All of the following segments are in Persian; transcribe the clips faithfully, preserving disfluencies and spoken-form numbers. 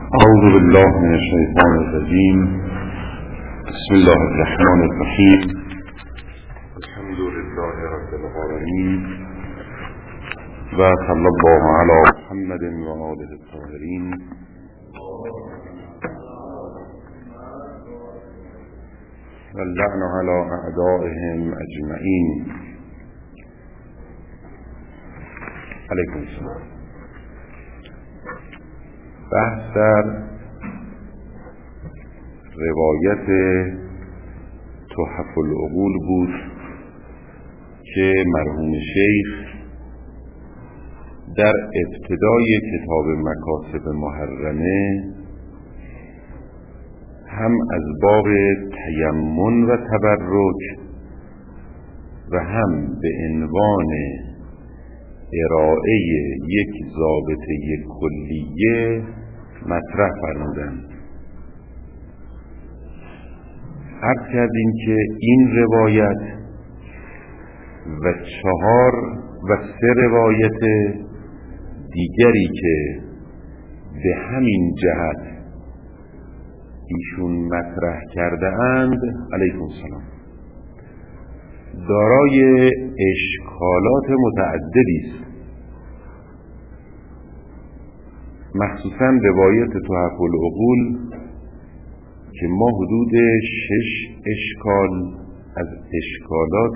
أعوذ بالله من الشيطان الرجيم. بسم الله الرحمن الرحيم. الحمد لله رب العالمين، وصلى الله على محمد وآله الطاهرين. واللعن على أعدائهم أجمعين. علیکم السلام. بحث در روایت تحف العقول بود که مرحوم شیخ در ابتدای کتاب مکاسب محرمه هم از باب تیمن و تبرک و هم به عنوان ارائه یک ضابطه کلیه مطرح فرمودند. عرض کردیم که این روایت و چهار و سه روایت دیگری که به همین جهت ایشون مطرح کرده اند علیکم السلام دارای اشکالات متعددی است. مخصوصاً روایت تحف العقول که ما حدود شش اشکال از اشکالات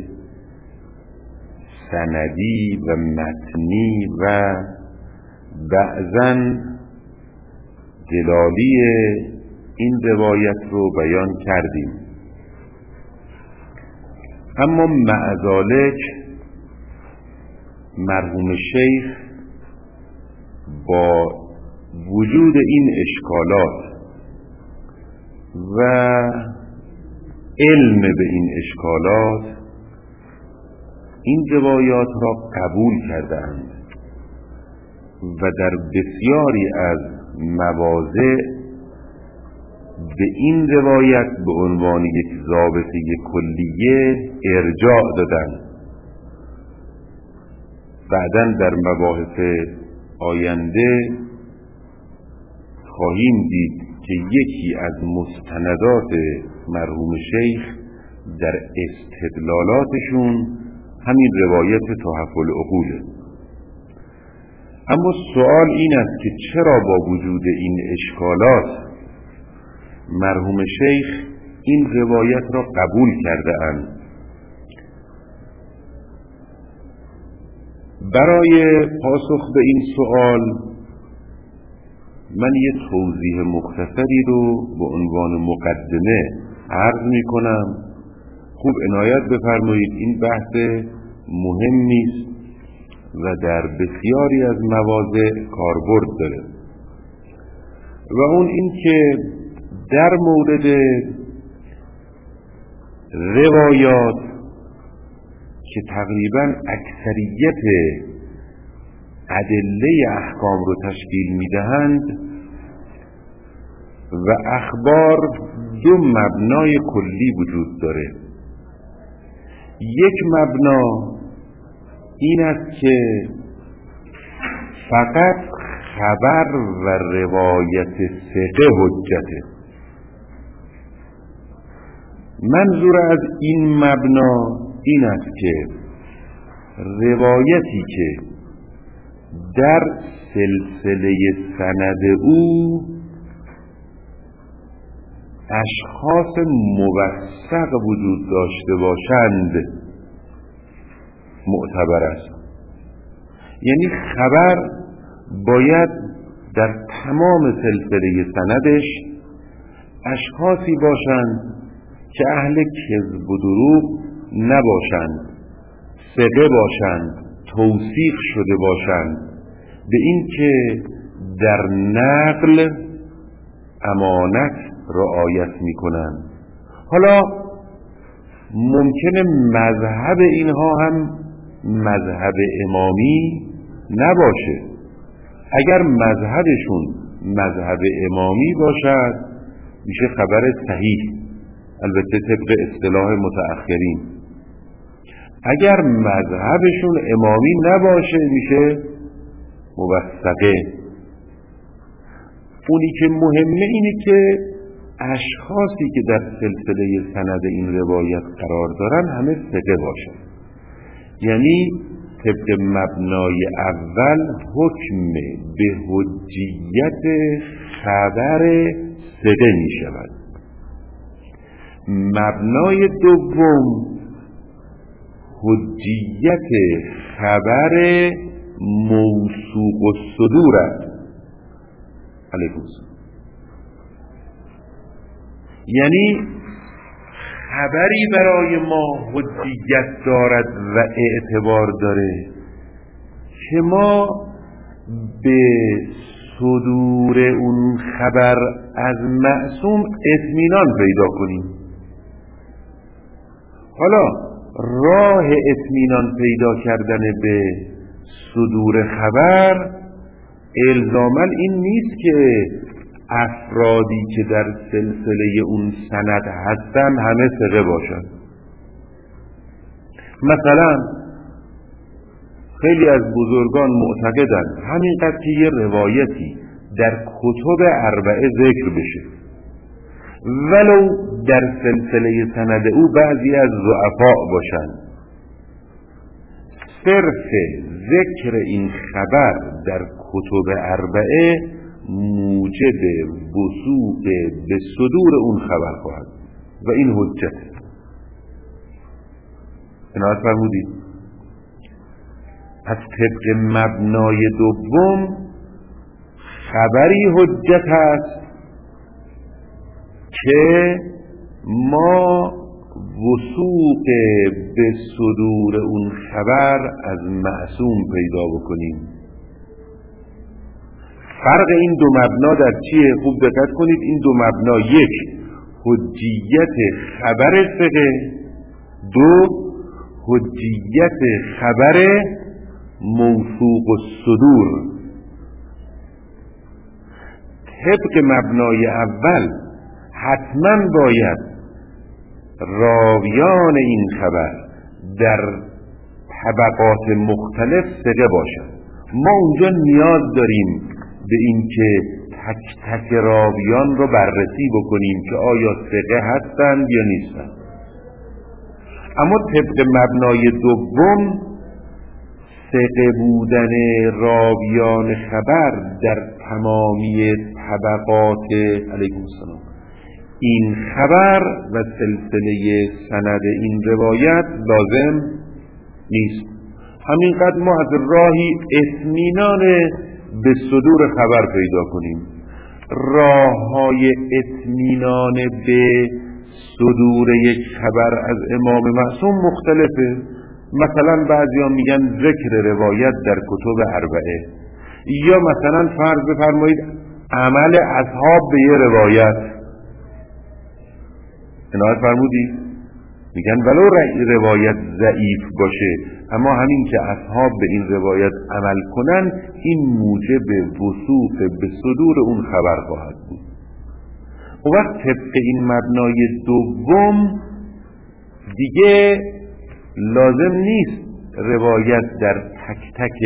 سندی و متنی و بعضاً دلالی این روایت رو بیان کردیم. اما مع ذالک مرحوم شیخ با وجود این اشکالات و علم به این اشکالات این روایات را قبول کردند و در بسیاری از مواضع به این روایت به عنوان یک ضابطه کلیه ارجاع دادند. بعداً در مباحث آینده خواهیم دید که یکی از مستندات مرحوم شیخ در استدلالاتشون همین روایت تحف العقوله. اما سوال این است که چرا با وجود این اشکالات مرحوم شیخ این روایت را قبول کرده اند؟ برای پاسخ به این سوال من یک توضیح مختصری رو به عنوان مقدمه عرض می کنم. خوب عنایت بفرمایید، این بحث مهمی است و در بسیاری از مواضع کاربرد داره و اون این که در مورد روایات که تقریباً اکثریت ادله احکام رو تشکیل میدهند و اخبار دو مبنای کلی وجود داره. یک مبنا این است که فقط خبر و روایت ثقه حجته. منظور از این مبنا این است که روایتی که در سلسله سند او اشخاص موثق وجود داشته باشند معتبر است. یعنی خبر باید در تمام سلسله سندش اشخاصی باشند که اهل کذب و دروغ نباشند، ثقه باشند، توثیق شده باشند، به این که در نقل امانت رعایت می کنند. حالا ممکنه مذهب اینها هم مذهب امامی نباشه. اگر مذهبشون مذهب امامی باشد میشه خبر صحیح، البته طبق اصطلاح متأخرین. اگر مذهبشون امامی نباشه میشه موثقه. اونی که مهمه اینه که اشخاصی که در سلسله سند این روایت قرار دارن همه ثقه باشن. یعنی طبق مبنای اول حکم به حجیت خبر ثقه می شود. مبنای دوم حجیت خبر موثوق الصدور است. علیکم السلام. یعنی خبری برای ما حجیت دارد و اعتبار داره که ما به صدور اون خبر از معصوم اطمینان پیدا کنیم. حالا راه اطمینان پیدا کردن به صدور خبر الزاماً این نیست که افرادی که در سلسله اون سند هستن همه ثقه باشن. مثلا خیلی از بزرگان معتقدند همینقدر که یه روایتی در کتب اربعه ذکر بشه ولو در سلسله سند او بعضی از ضعفا باشن، صرف ذکر این خبر در کتب اربعه موجب وثوق به صدور اون خبر خواهد و این حجت. عنایت فرمودید. از طبق مبنای دوم خبری حجت است که ما وثوق به صدور اون خبر از معصوم پیدا بکنیم. فرق این دو مبنا در چیه؟ خوب دقت کنید. این دو مبنا، یک حجیت خبر ثقه، دو حجیت خبر موثوق الصدور. طبق مبنای اول حتما باید راویان این خبر در طبقات مختلف ثقه باشند. ما اونجا نیاز داریم به این که تک تک راویان رو بررسی بکنیم که آیا ثقه هستند یا نیستند. اما طبق مبنای دوم ثقه بودن راویان خبر در تمامی طبقات علیکم السلام این خبر و سلسله سند این روایت لازم نیست. همینقدر ما از راهی اطمینان به صدور خبر پیدا کنیم. راه‌های اطمینان به صدور یک خبر از امام معصوم مختلفه. مثلا بعضیا میگن ذکر روایت در کتب اربعه، یا مثلا فرض بفرمایید عمل اصحاب به یه روایت. عنایت فرمودید؟ میگن ولو روایت ضعیف باشه اما همین که اصحاب به این روایت عمل کنن این موجب وثوق به صدور اون خبر خواهد بود. و وقت طبق این مبنای دوم دیگه لازم نیست روایت در تک تک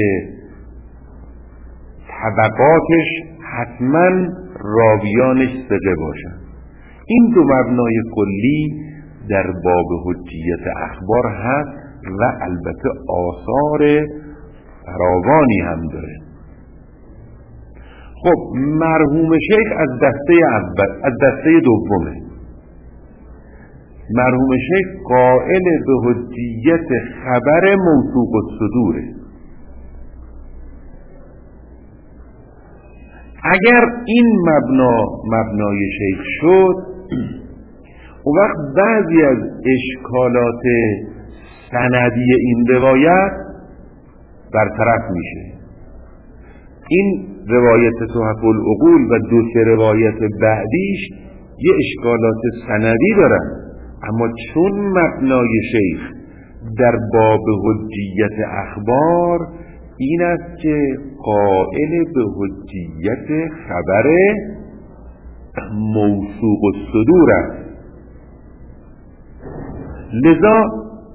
طبقاتش حتما راویانش ثقه باشن. این دو مبنای کلی در باب حجیت اخبار هست و البته آثار فراوانی هم داره. خب مرحوم شیخ از دسته اول از دسته دومه. مرحوم شیخ قائل به حجیت خبر موثوق الصدوره. اگر این مبنا مبنای شیخ شد اون وقت بعضی از اشکالات سندی این روایت برطرف میشه. این روایت تحف العقول و دو سه روایت بعدیش یه اشکالات سندی دارن، اما چون مبنای شیخ در باب حجیت اخبار این است که قائل به حجیت خبر موثوق الصدور است، لذا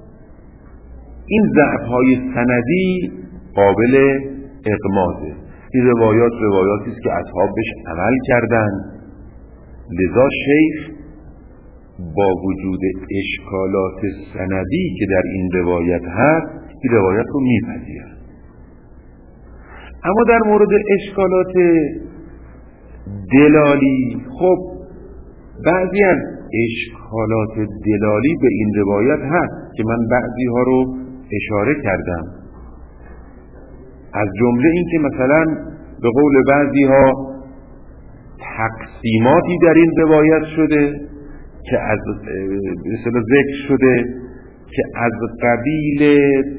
این ضعف‌های سندی قابل اغماضه. این روایات روایاتی است که اصحاب بهش عمل کردند. لذا شیخ با وجود اشکالات سندی که در این روایت هست این روایت رو میپذیرد. اما در مورد اشکالات دلالی، خب بعضی از اشکالات دلالی به این روایت هست که من بعضی ها رو اشاره کردم. از جمله این که مثلا به قول بعضی ها تقسیماتی در این روایت شده که از مثلا ذکر شده که از قبیل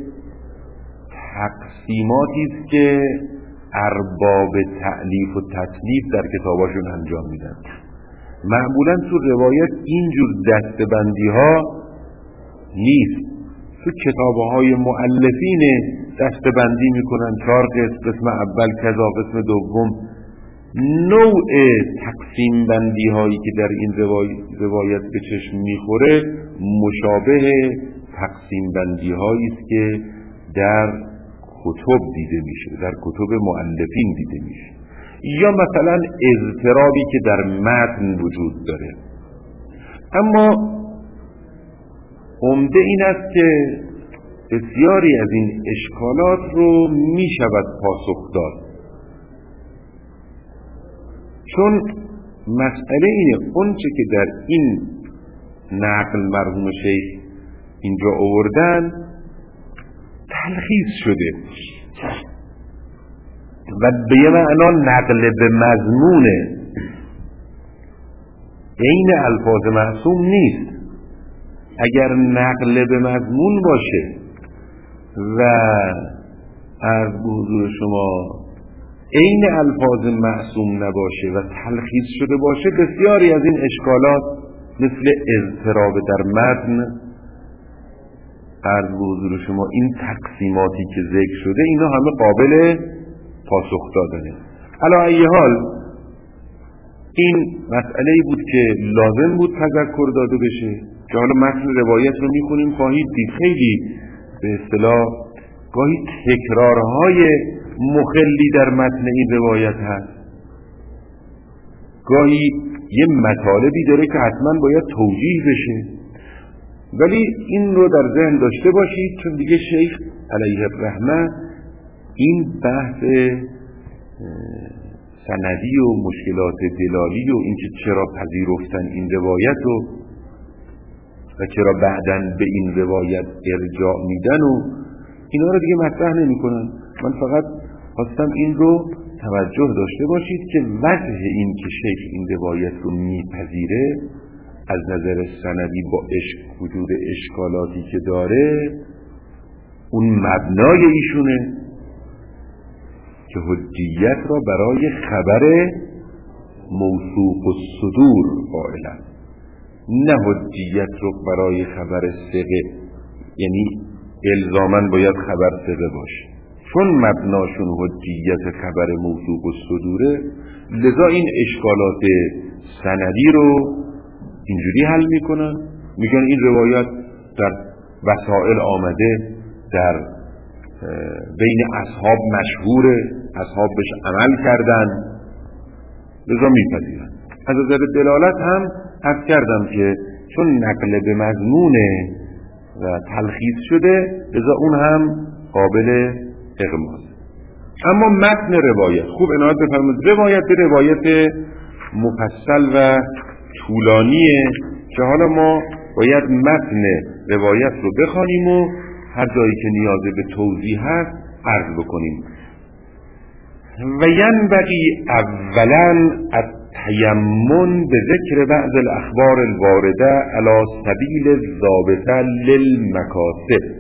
تقسیماتی است که ارباب تألیف و تصنیف در کتاباشون انجام میدن. معمولا تو روایت اینجور دستبندی ها نیست. تو کتابهای مؤلفین دستبندی میکنن، چهار قسم، قسم اول کذا، قسم دوم. نوع تقسیم بندی هایی که در این روایت به چشم میخوره مشابه تقسیم بندی هایی است که در کتب دیده میشه، در کتب مؤلفین دیده میشه، یا مثلا اضطرابی که در متن وجود داره. اما عمده این است که بسیاری از این اشکالات رو میشود پاسخ داد، چون مسئله اینه اون چه که در این نقل مرحوم شیخ اینجا آوردن تلخیص شده و به یه معنا نقل به مضمونه، عین الفاظ معصوم نیست. اگر نقل به مضمون باشه و عرض به حضور شما عین الفاظ معصوم نباشه و تلخیص شده باشه، بسیاری از این اشکالات مثل اضطراب در متن، عرض به حضور شما این تقسیماتی که ذکر شده، اینا همه قابل پاسخ دادنه. علی ای حال این مسئله بود که لازم بود تذکر داده بشه، که حالا متن روایت رو میخونیم خواهید دید خیلی به اصطلاح گاهی تکرارهای مخلی در متن این روایت هست، گاهی یه مطالبی داره که حتما باید توجیه بشه، ولی این رو در ذهن داشته باشید چون دیگه شیخ علیه الرحمه این بحث سندی و مشکلات دلالی و اینکه چرا پذیرفتن این روایت و و چرا بعداً به این روایت ارجاع میدن و اینا رو دیگه مطرح نمی کنن. من فقط خواستم این رو توجه داشته باشید که وجه این که شیخ این روایت رو میپذیره از نظر سندی با عشق وجود اشکالاتی که داره اون مبنای ایشونه که حجیت را برای خبر موثوق الصدور قائلن، نه حجیت رو برای خبر ثقه، یعنی الزاماً باید خبر ثقه باشه. چون مبناشون حجیت خبر موثوق الصدوره، لذا این اشکالات سندی رو اینجوری حل میکنن، میگن این روایت در وسائل آمده، در بین اصحاب مشهوره، اصحاب بهش عمل کردن، لذا میپذیرن. از نظر دلالت هم عرض کردم که چون نقل به مضمونه و تلخیص شده، لذا اون هم قابل اغماز. اما متن روایت خوب عنایت بفرمایید، روایت روایت مفصل و طولانیه که حالا ما باید متن روایت رو بخوانیم و هر جایی که نیاز به توضیح هست عرض بکنیم. و ینبغی اولا التیمم به ذکر بعض الاخبار الوارده علی سبیل الضابطه للمکاسب.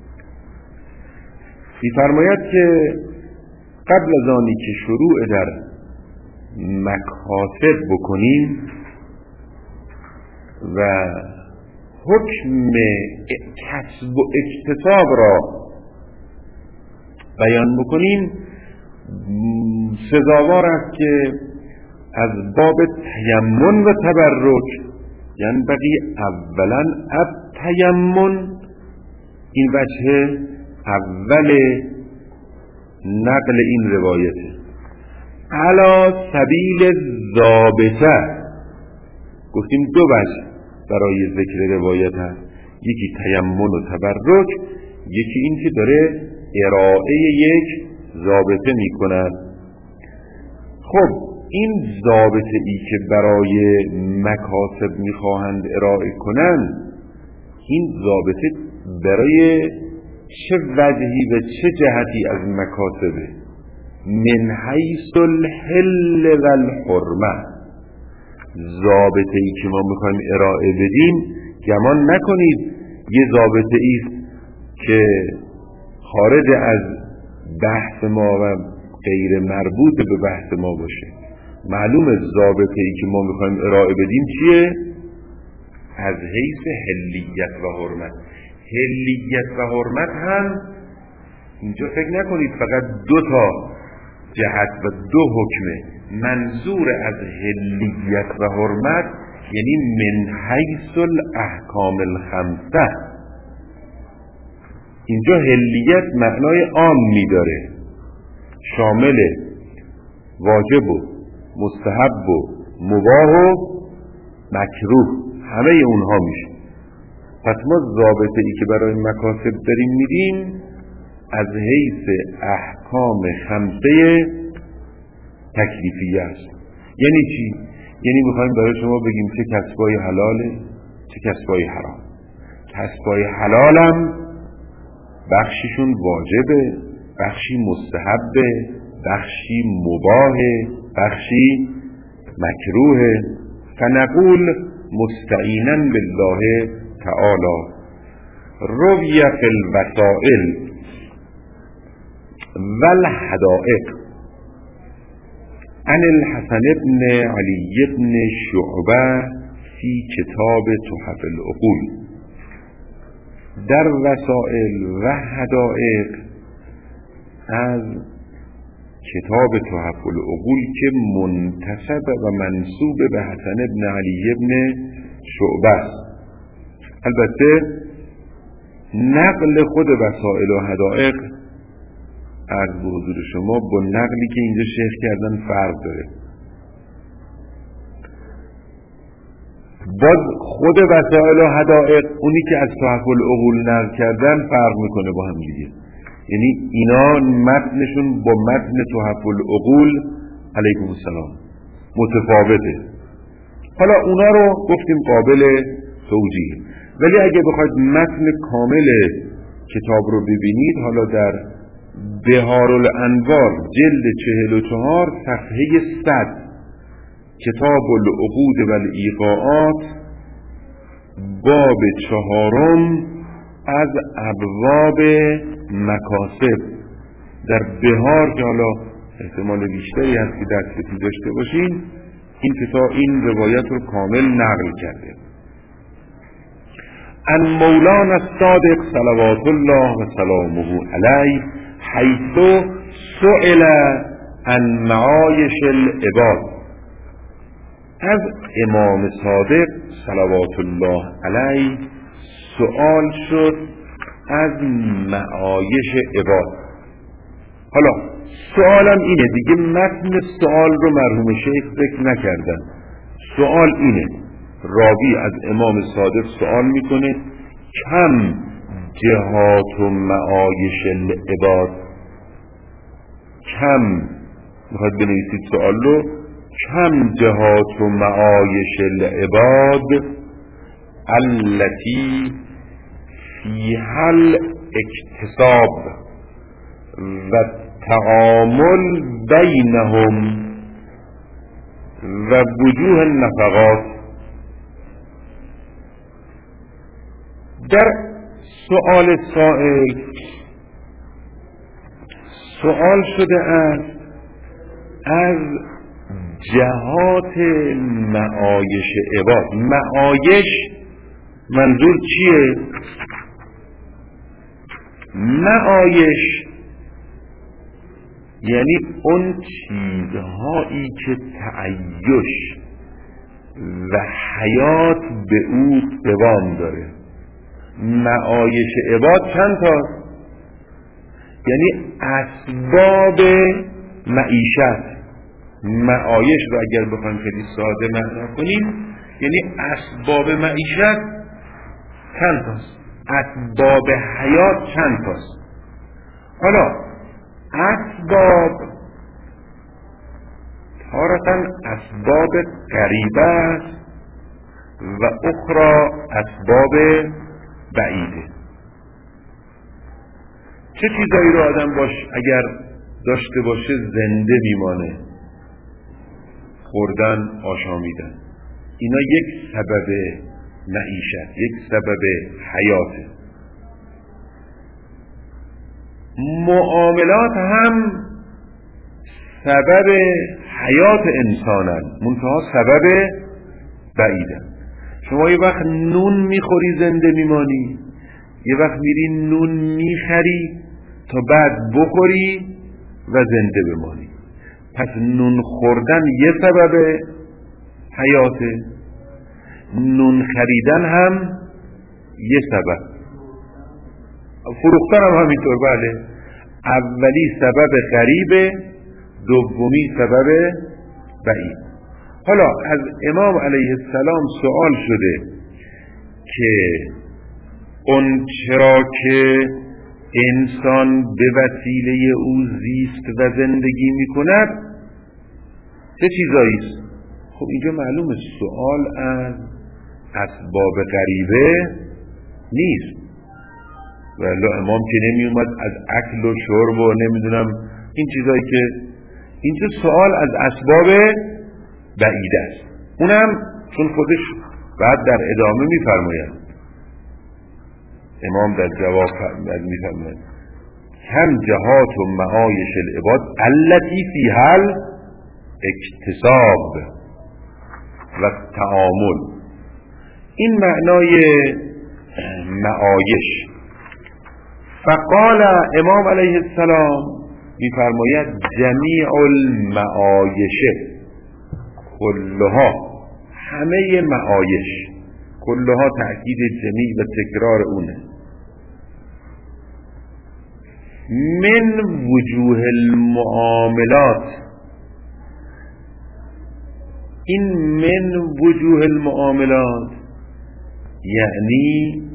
می‌فرماید که قبل از آنی که شروع در مکاسب بکنیم و حکم کسب و اکتساب را بیان بکنیم، سزاوار است که از باب تیمم و تبرک، یعنی بقی اولا التیمم، این وجه اول نقل این روایته علی سبیل ضابطه. گفتیم دو وجه برای ذکر روایت هست، یکی تیمم و تبرک، یکی این که داره ارائه یک ضابطه می کند. خب این ضابطه ای که برای مکاسب می خواهند ارائه کنند، این ضابطه برای چه وجهی و چه جهتی از مکاسبه؟ من حیث الحل و الحرمه. ضابطه ای که ما میخوایم ارائه بدیم، گمان نکنید یه ضابطه ای است که خارج از بحث ما و غیر مربوط به بحث ما باشه. معلوم ضابطه ای که ما میخوایم ارائه بدیم چیه؟ از حیث حلیت و حرمت. حلیت و حرمت هم اینجا فکر نکنید فقط دو تا جهت و دو حکمه. منظور از حلیت و حرمت یعنی من حیث الاحکام الخمسه. اینجا حلیت معنای عامی داره، شامل واجب و مستحب و مباح و مکروه، همه اونها میشه. پس ما ضابطه ای که برای مکاسب داریم میدیم از حیث احکام خمسه تکلیفیه است. یعنی چی؟ یعنی میخوایم برای شما بگیم چه کسبای حلاله، چه کسبای حرام. کسبای حلالم بخشیشون واجبه، بخشی مستحبه، بخشی مباحه، بخشی مکروهه. فنقول مستعینا بالله تعالی روی فی الوسائل والحدائق عن الحسن بن علی بن شعبه فی کتاب تحف العقول. در وسائل و حدائق از کتاب تحف العقول که منتسب و منسوب به حسن بن علی بن شعبه است. البته نقل خود وسائل و حدائق از حضور شما با نقلی که اینجا شیخ کردن فرق داره. باز خود وسائل و حدائق اونی که از تحف العقول نقل کردن فرق میکنه با هم دیگه. یعنی اینا متنشون با متن تحف العقول علیکم السلام متفاوته. حالا اونا رو گفتیم قابل توجیه، ولی اگه بخواید متن کامل کتاب رو ببینید، حالا در بهار الانوار جلد چهل و چهار صفحه صد، کتاب العقود و الایقاعات، باب چهارم از ابواب مکاسب، در بهار که حالا احتمال بیشتری هست که دستتون داشته باشین، این کتاب این روایت رو کامل نقل کرده. ان مولانا الصادق صلوات الله و سلامه علیه حیث سئل عن معایش العباد. از امام صادق صلوات الله علیه سؤال شد از معایش عباد. حالا سؤالم اینه دیگه، متن سؤال رو مرحوم شیخ ذکر نکردن. سؤال اینه، راوی از امام صادق سؤال میکنه کم جهات و معایش العباد. کم میخواد بنویسید سؤال رو، کم جهات و معایش العباد التي فيها الاکتساب و تعامل بینهم و وجوه النفقات. در سؤال سائل سؤال شده است از جهات معایش عباد. معایش منظور چیه؟ معایش یعنی اون چیزهایی که تعیش و حیات به او دوام داره. معایش عباد چند تا؟ یعنی اسباب معیشت. معایش رو اگر بخوایم خیلی ساده معنا کنیم یعنی اسباب معیشت چند تاست، اسباب حیات چند تاست. حالا اسباب تارتاً اسباب قریبه است و اخرى اسباب بعیده. چه چیزایی رو آدم باش اگر داشته باشه زنده میمانه؟ خوردن، آشامیدن، اینا یک سبب معیشت، یک سبب حیاته. معاملات هم سبب حیات انسانن، منتها سبب بعیدن. شما یه وقت نون میخوری زنده میمانی، یه وقت میری نون میخری تا بعد بخوری و زنده بمانی. پس نون خوردن یه سبب حیاته، نون خریدن هم یه سبب، فروختن هم همینطور. بله، اولی سبب غریبه، دومی سبب بعید. حالا از امام علیه السلام سوال شده که اون چرا که انسان به وسیله او زیست و زندگی می کند چه چیزایی است؟ خب اینجا معلومه سوال از اسباب غریبه نیست، ولی امام که نمی اومد از اکل و شرب و نمیدونم این چیزایی که، اینجا سوال از اسباب بعیده است. اونم چون خودش بعد در ادامه میفرماید، امام در جواب میفرماید هم جهات و معایش العباد التي فيها الاکتساب و تعامل. این معنای معایش. فقال امام علیه السلام میفرماید جمیع المعایش کلها، همه معایش، کلها تأکید جمیع و تکرار اونه، من وجوه المعاملات. این من وجوه المعاملات یعنی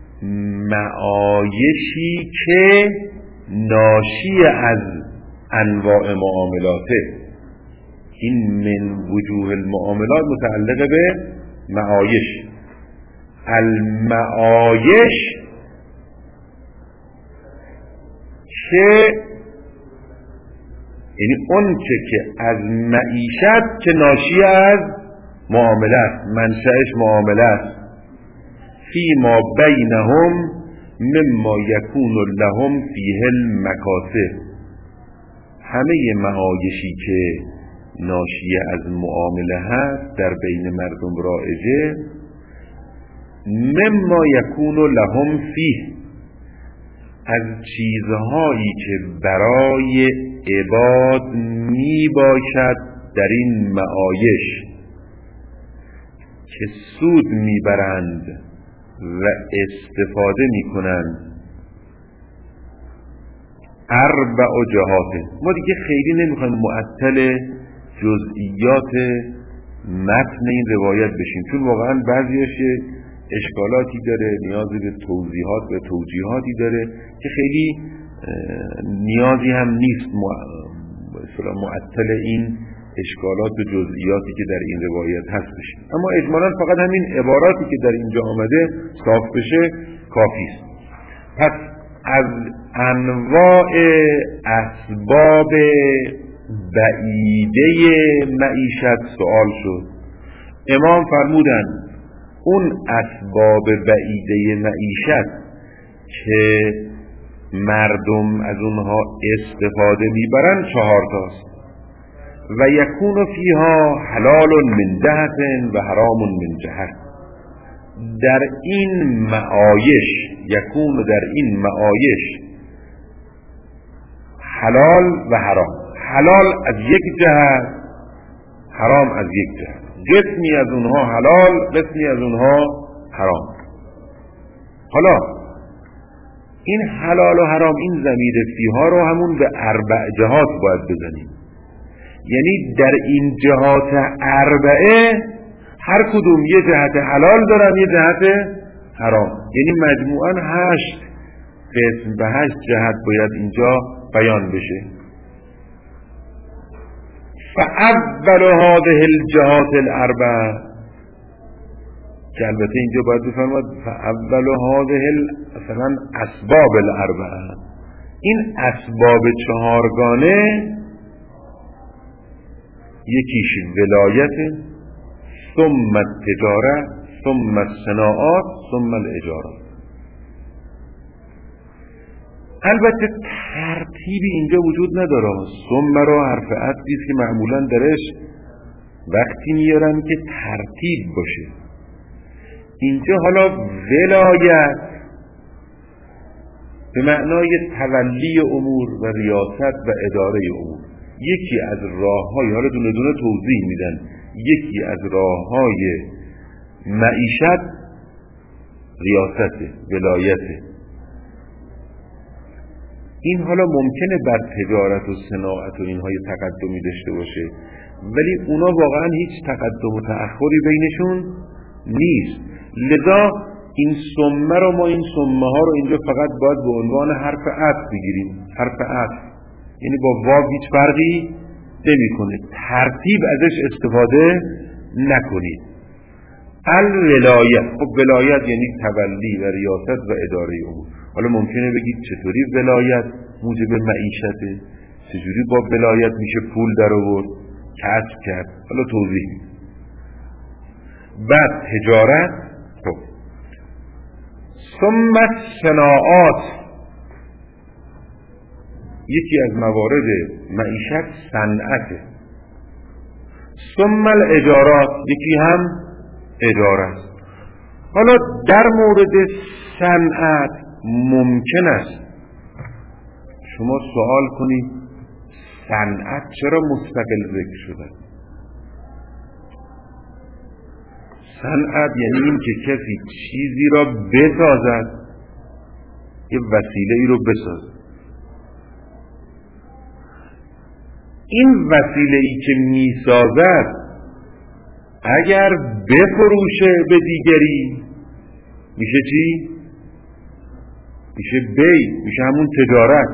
معایشی که ناشی از انواع معاملاته. این من وجوه المعاملات متعلق به معایش. المعایش که یعنی اون چه که از معیشت که ناشی از معامله است، منشأش معامله است. فیما بینهم مما یکون لهم فیه المکاسب. همه معایشی که ناشی از معامله هست در بین مردم رایجه، مما یکون لهم فیه، از چیزهایی که برای عباد می باشد در این معایش که سود می برند و استفاده می کنند. اربع جهات. ما دیگه خیلی نمیخوایم معطل جزئیات متن این روایت بشیم، چون واقعا بعضیش اشکالاتی داره، نیازی به توضیحات و توجیهاتی داره که خیلی نیازی هم نیست مثلا معطل این اشکالات و جزئیاتی که در این روایت هست بشیم. اما اجمالاً فقط همین عباراتی که در اینجا آمده صاف بشه کافی است. پس از انواع اسباب بعیده معیشت سوال شد. امام فرمودن اون اسباب بعیده معیشت که مردم از اونها استفاده میبرن چهار تاست. و یکون فیها حلال من جهت و حرام من جهت. در این معایش، یکون در این معایش حلال و حرام، حلال از یک جهت، حرام از یک جهت. قسمی از اونها حلال، قسمی از اونها حرام. حالا این حلال و حرام، این ضمیر فیها رو همون به اربع جهات باید بزنیم. یعنی در این جهات اربعه هر کدوم یه جهت حلال دارن یه جهت حرام، یعنی مجموعاً هشت قسم و هشت جهت باید اینجا بیان بشه. فاول هذه الجهات الاربع، که البته اینجا باید بفرماد فاول هذه مثلا اسباب الاربع، این اسباب چهارگانه یکیش ولایت، ثم التجاره، ثم الصناعات، ثم الاجاره. البته ترتیبی اینجا وجود نداره. ثم رو حرف عطفی است که معمولا درش وقتی میارن که ترتیب باشه. اینجا حالا ولایت به معنای تولی امور و ریاست و اداره امور، یکی از راه‌های، حالا دونه دونه توضیح میدن، یکی از راه‌های معیشت ریاست، ولایت. این حالا ممکنه بر تجارت و صناعت و اینهای تقدمی داشته باشه، ولی اونا واقعا هیچ تقدم و تأخری بینشون نیست. لذا این سمه رو ما این سمه ها رو اینجا فقط باید به عنوان حرف عطف بگیریم. حرف عطف یعنی با واو هیچ فرقی نمی‌کنه، ترتیب ازش استفاده نکنید. الولایت، خب ولایت یعنی تولی و ریاست و اداره امور. حالا ممکنه بگید چطوری ولایت موجب معیشته، چجوری با ولایت میشه پول در آورد، کسب کرد، حالا توضیح میدم. بعد تجارت، خب ثم صناعات، یکی از موارد معیشت صنعته. ثم الاجارات، یکی هم اجاره است. حالا در مورد صنعت ممکن است شما سوال کنید صنعت چرا مستقل ذکر شده؟ صنعت یعنی این که کسی چیزی را بسازد، یه وسیله ای رو بسازد. این وسیله ای که میسازد اگر بفروشه به دیگری میشه چی؟ میشه بی، میشه همون تجارت.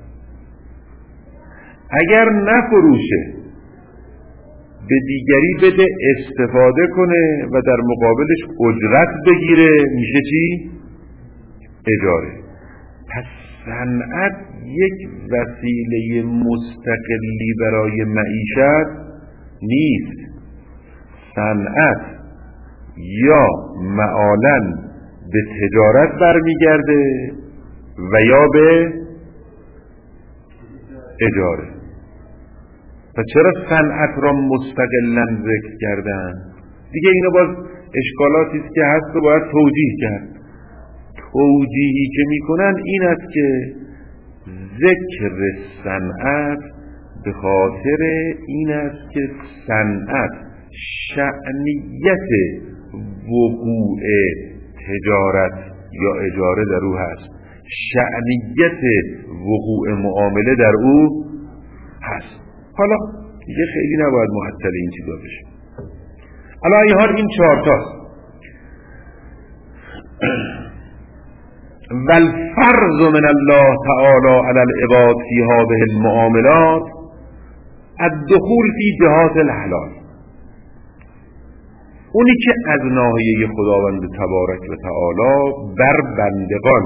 اگر نفروشه به دیگری بده استفاده کنه و در مقابلش اجرت بگیره میشه چی؟ اجاره. پس صنعت یک وسیله مستقلی برای معیشت نیست. صنعت یا معالاً به تجارت برمیگرده و یا به اجاره. پس چرا صنعت را مستقلاً ذکر کردن؟ دیگه اینا باز اشکالاتی است که هست و باید توجیه کرد. توجیهی که میکنن این است که ذکر صنعت به خاطر این است که صنعت شأنیت وقوع تجارت یا اجاره در او هست، شأنیت وقوع معامله در او هست. حالا دیگه خیلی نباید معطل این چیزا بشه. حالا این حال این چهار تاست. والفرض من الله تعالی علی العباد فی هذه المعاملات الدخول فی جهات الحلال. اونی که از ناحیه خداوند تبارک و تعالی بر بندگان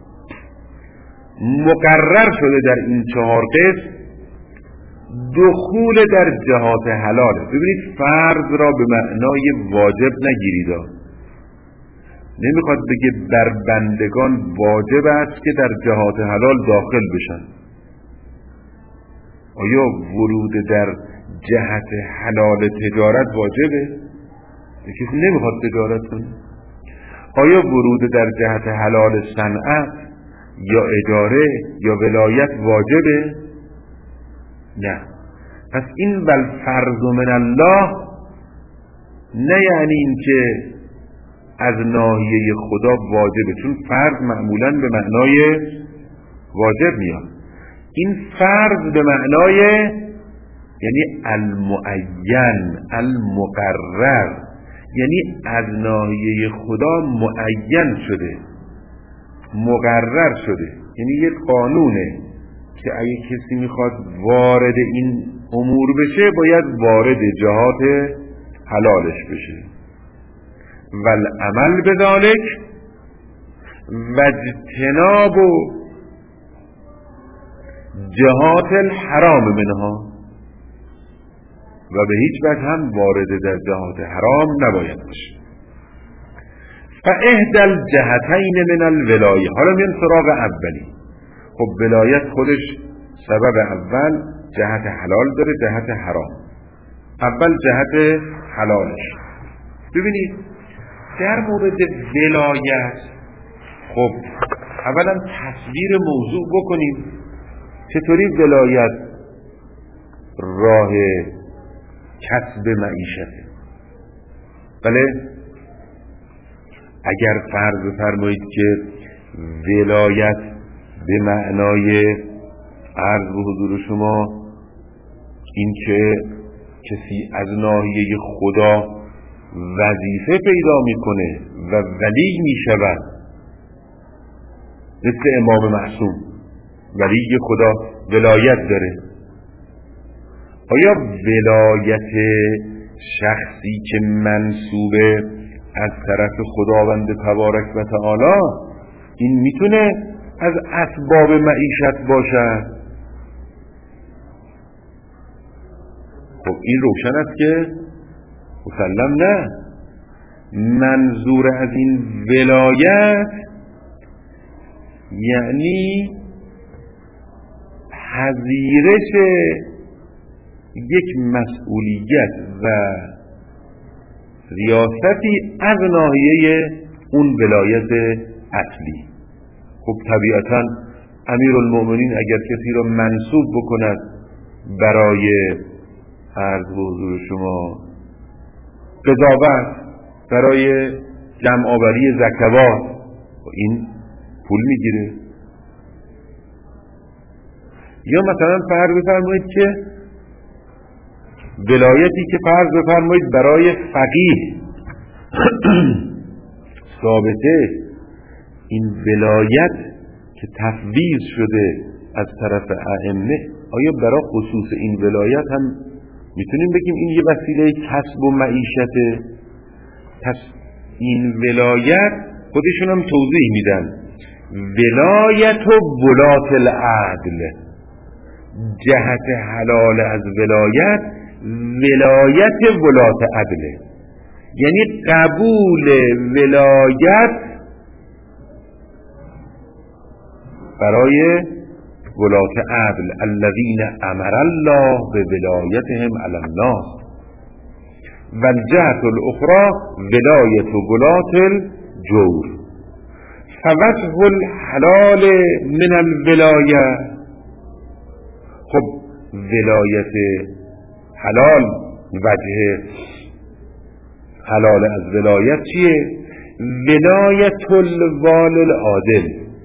مقرر شده در این چهار قسم دخول در جهات حلاله. ببینید فرض را به معنای واجب نگیرید. نمیخواد بگه بر بندگان واجب است که در جهات حلال داخل بشن. آیا ورود در جهت حلال تجارت واجبه؟ کسی نمیخواد تجارت کنه. آیا ورود در جهت حلال صنعت یا اجاره یا ولایت واجبه؟ نه. پس این بل فرض من الله نه یعنی این که از ناحیه خدا واجبه، چون فرض معمولاً به معنای واجب میاد. این فرض به معنای یعنی المعین، المقرر، یعنی از ناحیه خدا معین شده، مقرر شده. یعنی یک قانونه که اگه کسی میخواد وارد این امور بشه باید وارد جهات حلالش بشه. والعمل بذالک و اجتناب جهات الحرام منها، و به هیچ وجه هم وارد در جهات حرام نباید بشه. فاحدى الجهتین من الولایه. حالا میان سراغ اولی. خب ولایت خودش سبب اول جهت حلال داره، جهت حرام. اول جهت حلالش. ببینید در مورد ولایت، خب اولا تصویر موضوع بکنیم چطوری ولایت راه کسب معیشته. بله اگر فرض بفرمایید که ولایت به معنای عرض به حضور شما این که کسی از ناحیه خدا وظیفه پیدا میکنه و ولی میشود، مثل امام معصوم ولی خدا ولایت داره، آیا ولایت شخصی که منسوبه از طرف خداوند تبارک و تعالی این میتونه از اسباب معیشت باشد؟ خب این روشن است که مسلم نه. منظور از این ولایت یعنی پذیرش یک مسئولیت و ریاستی از ناحیه اون ولایت اصلی. خب طبیعتا امیرالمؤمنین اگر کسی را منصوب بکند برای عرض به حضور شما قضاوت، برای جمع آوری زکوات، این پول میگیره. یا مثلا فرض بفرمایید که ولایتی که فرض بفرمایید برای فقیه ثابته، این ولایت که تفویض شده از طرف ائمه، آیا برای خصوص این ولایت هم میتونیم بگیم این یه وسیله کسب و معیشته؟ پس این ولایت خودشون هم توضیح میدن، ولایت و ولات العدل، جهت حلال از ولایت ولایت ولات عدله، یعنی قبول ولایت برای ولات عدل، الذین امر الله به ولایتهم علی الناس، و الجهت الاخرى ولایت ولات الجور. فوجه الحلال من الولایه، خب ولایت حلال، وجه حلال از ولایت چیه؟ ولایت الوال العادل،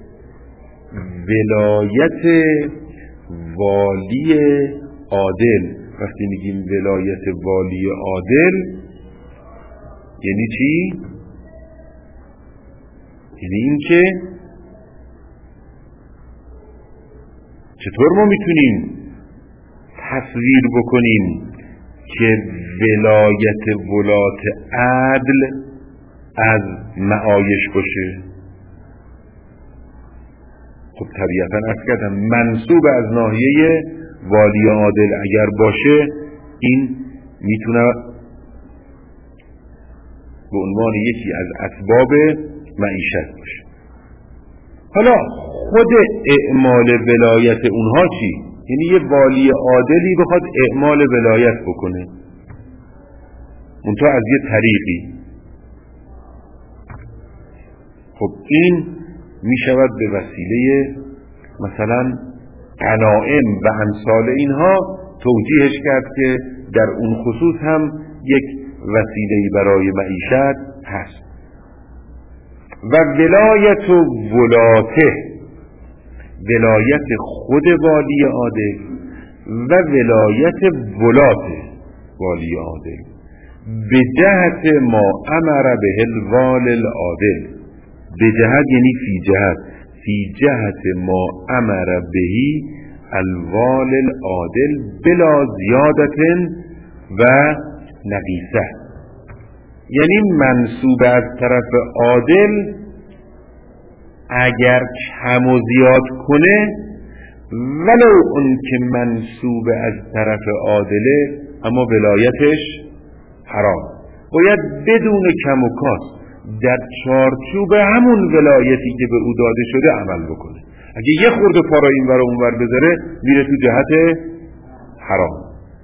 ولایت والی عادل. وقتی میگیم ولایت والی عادل یعنی چی؟ یعنی این که چطور ما میتونیم تصویر بکنیم که ولایت ولات عدل از معایش باشه؟ خب طبیعتا از کردم منصوب از ناحیه والی عادل اگر باشه این میتونه به عنوان یکی از اسباب معیشت باشه. حالا خود اعمال ولایت اونها چی؟ یعنی یه والی عادلی بخواد اعمال ولایت بکنه اونتا از یه طریقی، خب این میشود به وسیله مثلا غنائم و امثال اینها توجیهش کرد که در اون خصوص هم یک وسیله برای معیشت هست. و ولایت و ولاته، ولایت خود والی عادل و ولایت ولات والی عادل به جهت ما امر به الوال العادل. به جهت یعنی فی جهت، فی جهت ما امر بهی الوال العادل بلا زیادت و نقیصه، یعنی منصوب از طرف عادل اگر کم و زیاد کنه ولو اون که منصوب از طرف عادله اما ولایتش حرام، باید بدون کم و کاست در چارچوب همون ولایتی که به او داده شده عمل بکنه. اگه یه خورده پا را این ور اون ور بذاره میره تو جهت حرام.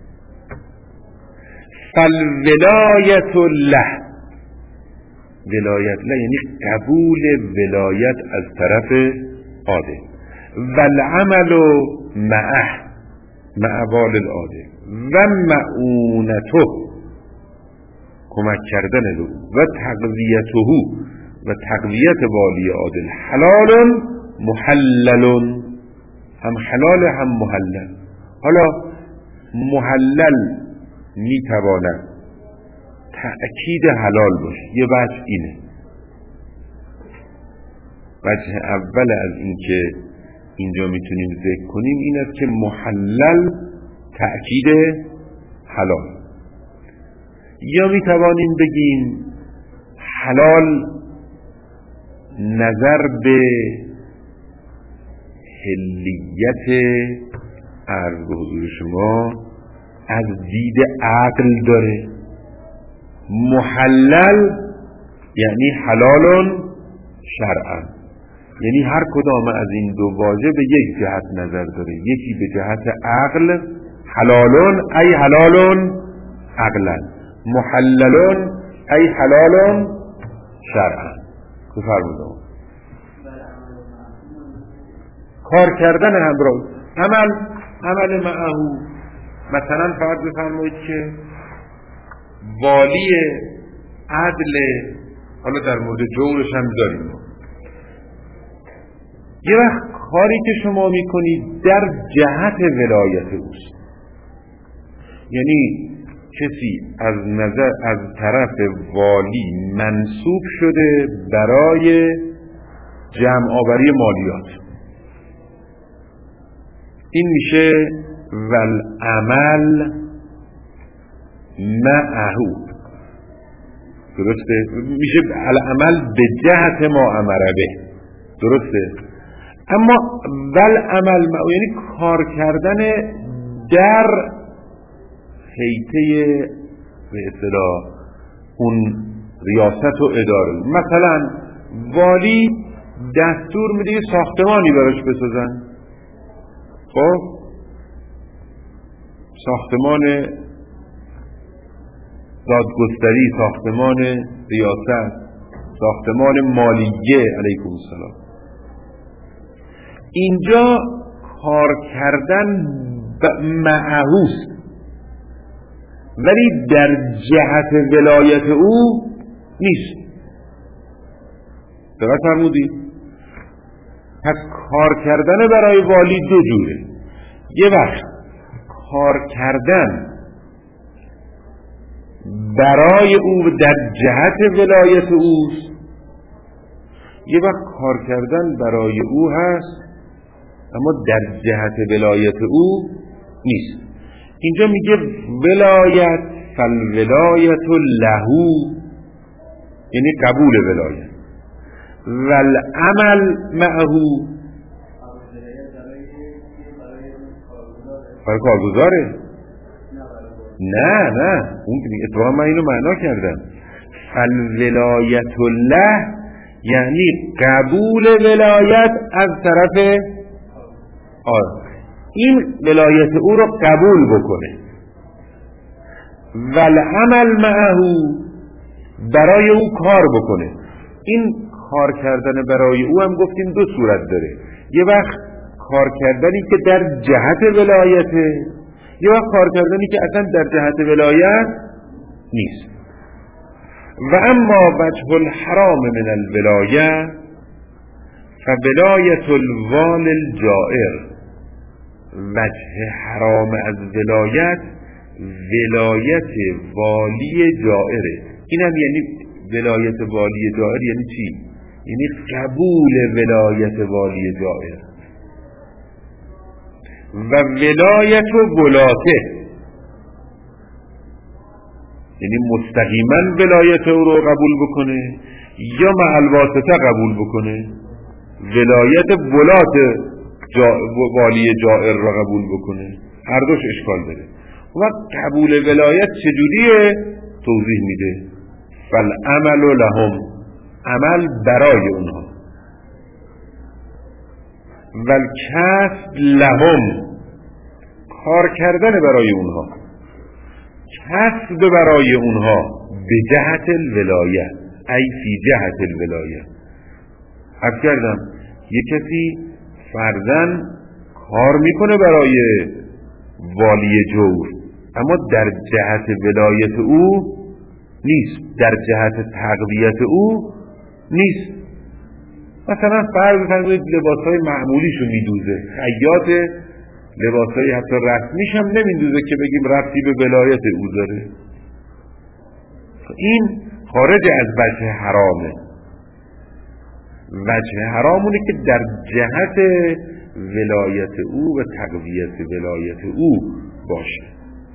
فالولایت له، ولایت له یعنی قبول ولایت از طرف عادل، والعمل معه مع وال العادل و معونته کمک کردن او و تقویته و تقویت والی عادل حلال محلل، هم حلال هم محلل. حالا محلل میتواند تأکید حلال باشه، یه وجه اینه. وجه اول از این که اینجا میتونیم ذکر کنیم این است که محلل تأکید حلال، یا میتوانیم بگیم حلال نظر به حلیت عرض به حضور شما از دید عقل داره. محلل یعنی حلال شرعا، یعنی هر کدام از این دو واژه به یک جهت نظر داره، یکی به جهت عقل حلالون ای حلالون عقلا، محللون ای حلالون شرعا. بفرمایید کار کردن همراه عمل عمل معهو. مثلا فرض بفرمایید که والی عدل، حالا در مورد جورش هم داریم، یه وقت کاری که شما میکنید در جهت ولایت اوست، یعنی کسی از نظر از طرف والی منصوب شده برای جمع آوری مالیات، این میشه والعمل معهو، درسته؟ میشه العمل به جهت ما امره به، درسته؟ اما والعمل معهو یعنی کار کردن در حیطه به اصطلاح اون ریاست و اداره. مثلا والی دستور میده ساختمانی براش بسازن، خب ساختمان دادگستری، ساختمان ریاست، ساختمان مالیه علیکم السلام. اینجا کار کردن معهوست ولی در جهت ولایت او نیست. دقت فرمودید؟ پس کار کردن برای والی دو جوره. یه وقت کار کردن برای او در جهت ولایت اوست، یه وقت کار کردن برای او هست اما در جهت ولایت او نیست. اینجا میگه ولایت فالولایت لهو یعنی قبول ولایت، والعمل معهو برای کارگزاره. نه نه اون اتفاقا من اینو معنا کردم. فالولایت له یعنی قبول ولایت از طرف آه. این ولایت او رو قبول بکنه. والعمل معهو برای او کار بکنه. این کار کردن برای او هم گفتیم دو صورت داره. یه وقت کار کردنی که در جهت ولایته، یه وقت کار کردنی که اصلا در جهت ولایت نیست. و اما وجه الحرام من الولایه فولایت الوال الجائر وجه حرام از ولایت ولایت والی جائره. این هم یعنی ولایت والی جائر یعنی چی؟ یعنی قبول ولایت والی جائر و ولایت و ولاته، یعنی مستقیما ولایت او رو قبول بکنه یا مع الواسطه قبول بکنه. ولایت ولات جا والی جائر را قبول بکنه، هر دوش اشکال داره. و قبول ولایت چجوریه؟ توضیح میده. فالعمل لهم، عمل برای اونها، والکسب لهم، کار کردن برای اونها، کسب برای اونها به جهت الولایه، ای فی جهت الولایه. عرض کردم یک کسی فرضاً کار میکنه برای والی جور، اما در جهت ولایت او نیست، در جهت تقویت او نیست. مثلا فرض فرض لباسهای معمولیشو میدوزه، خیاط لباسهای حتی رسمیش هم نمیدوزه که بگیم ربطی به ولایت او داره. این خارج از وجه حرامه. وجه حرامونه که در جهت ولایت او و تقویت ولایت او باشه.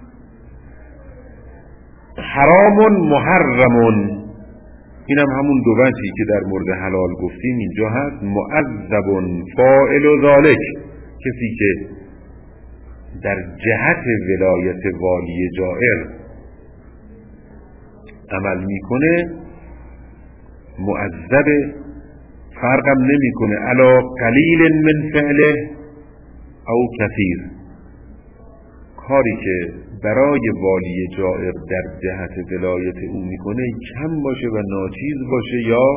حرام محرمون، این هم همون دو وجهی که در مورد حلال گفتیم اینجا هست. معذب فاعل و ذالک، کسی که در جهت ولایت والی جائر عمل میکنه معذب، فرقم نمیکنه علا قلیل من فعله او کثیر. کاری که برای والی جائر در جهت ولایت او میکنه کم باشه و ناچیز باشه یا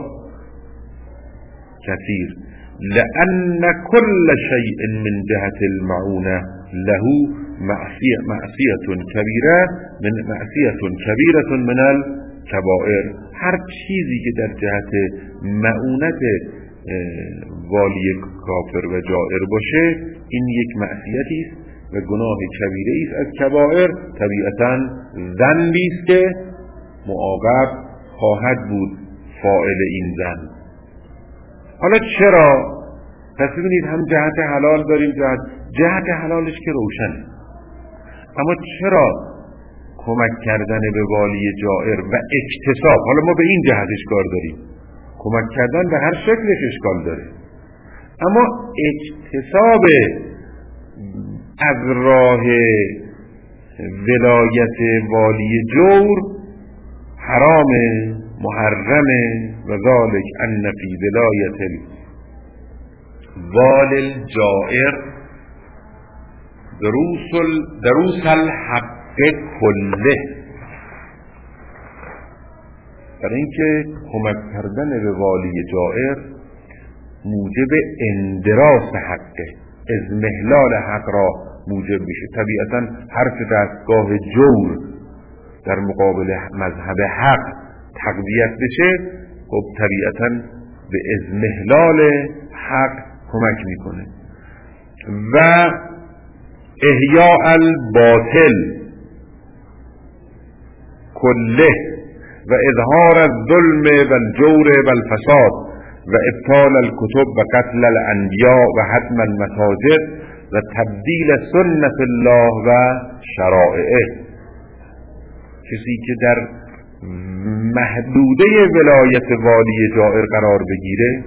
کثیر. لأن كل شيء من جهت المعونه له معصیه معصیه کبیره من معصیه کبیره من الکبائر. هر چیزی که در جهت معونت والی کافر و جائر باشه این یک معصیتی است و گناه کبیره است از کبائر. طبیعتاً ذنبی است که معاقب خواهد بود فاعل این ذنب. حالا چرا؟ پس ببینید هم جهت حلال داریم، جهت جهت حلالش که روشنه، اما چرا کمک کردن به والی جائر و اکتساب، حالا ما به این جهتش کار داریم، کمک کردن به هر شکلش اشکال داره، اما اکتساب از راه ولایت والی جور حرام محرم. و ذالک ان فی ولایت وال الجائر دروس دروس الحق کله. برای اینکه کمک کردن به والی جائر موجب اندراس حقه، اضمحلال حق را موجب میشه. طبیعتا هر چه دستگاه جور در مقابل مذهب حق تقویت بشه خب طبیعتا به اضمحلال حق کمک میکنه. و احیاء الباطل کله و اظهار الظلم و الجور و الفساد و ابطال الکتب و قتل الانبیاء و هدم المساجد و تبدیل سنت الله و شرائعه. کسی که در محدوده ولایت والی جائر قرار بگیره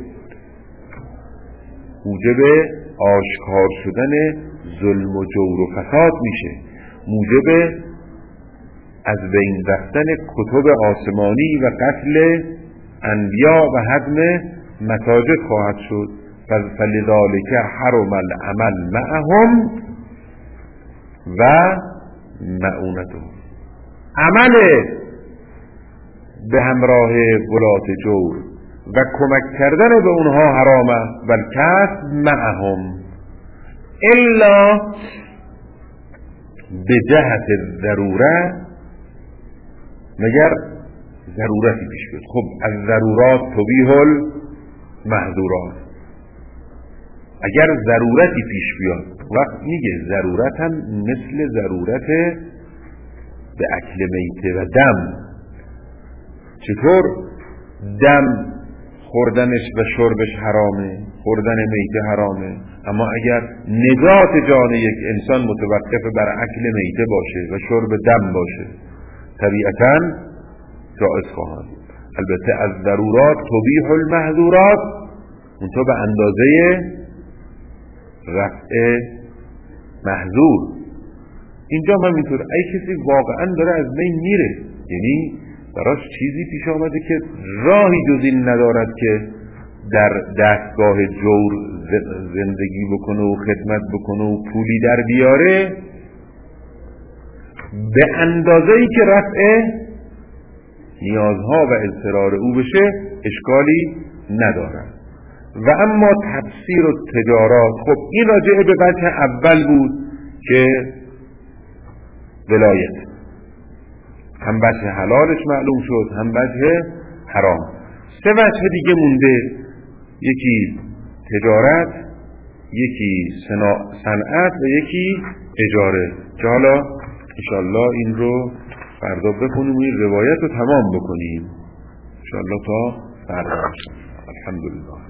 موجب آشکار شدن ظلم و جور و فساد میشه، موجب از بین رفتن کتب آسمانی و قتل انبیاء و هدم مساجد خواهد شد. فلذالک حرم العمل معهم و معونتهم. عمل به همراه ولات جور و کمک کردن به اونها حرامه. بل کسب معهم الا به جهت ضروره، مگر ضرورتی پیش بیاد. خب از ضرورات تبیح المحظورات. اگر ضرورتی پیش بیاد. وقت میگه ضرورت هم مثل ضرورت به اکل میته و دم. چطور دم خوردنش و شربش حرامه، خوردن میته حرامه، اما اگر نجات جان یک انسان متوقف بر اکل میته باشه و شرب دم باشه طبیعتاً جائز خواهد. البته از ضرورات تبیح المحظورات، اونطور به اندازه رفع محظور. اینجا هم اینطور ای کسی واقعا داره از بین میره، یعنی براش چیزی پیش آمده که راهی جز این ندارد که در دستگاه جور زندگی بکنه و خدمت بکنه و پولی در بیاره، به اندازه‌ای که رفع نیازها و اضطرار او بشه اشکالی ندارد. و اما تفسیر و تجارات، خب این راجعه به وجه اول بود که ولایت، هم وجه حلالش معلوم شد هم وجه حرام. سه وجه دیگه مونده، یکی تجارت، یکی صنعت و یکی اجاره، که حالا انشاءالله این رو فردا بخونیم و این روایت رو تمام بکنیم انشاءالله تا فردا. الحمدلله.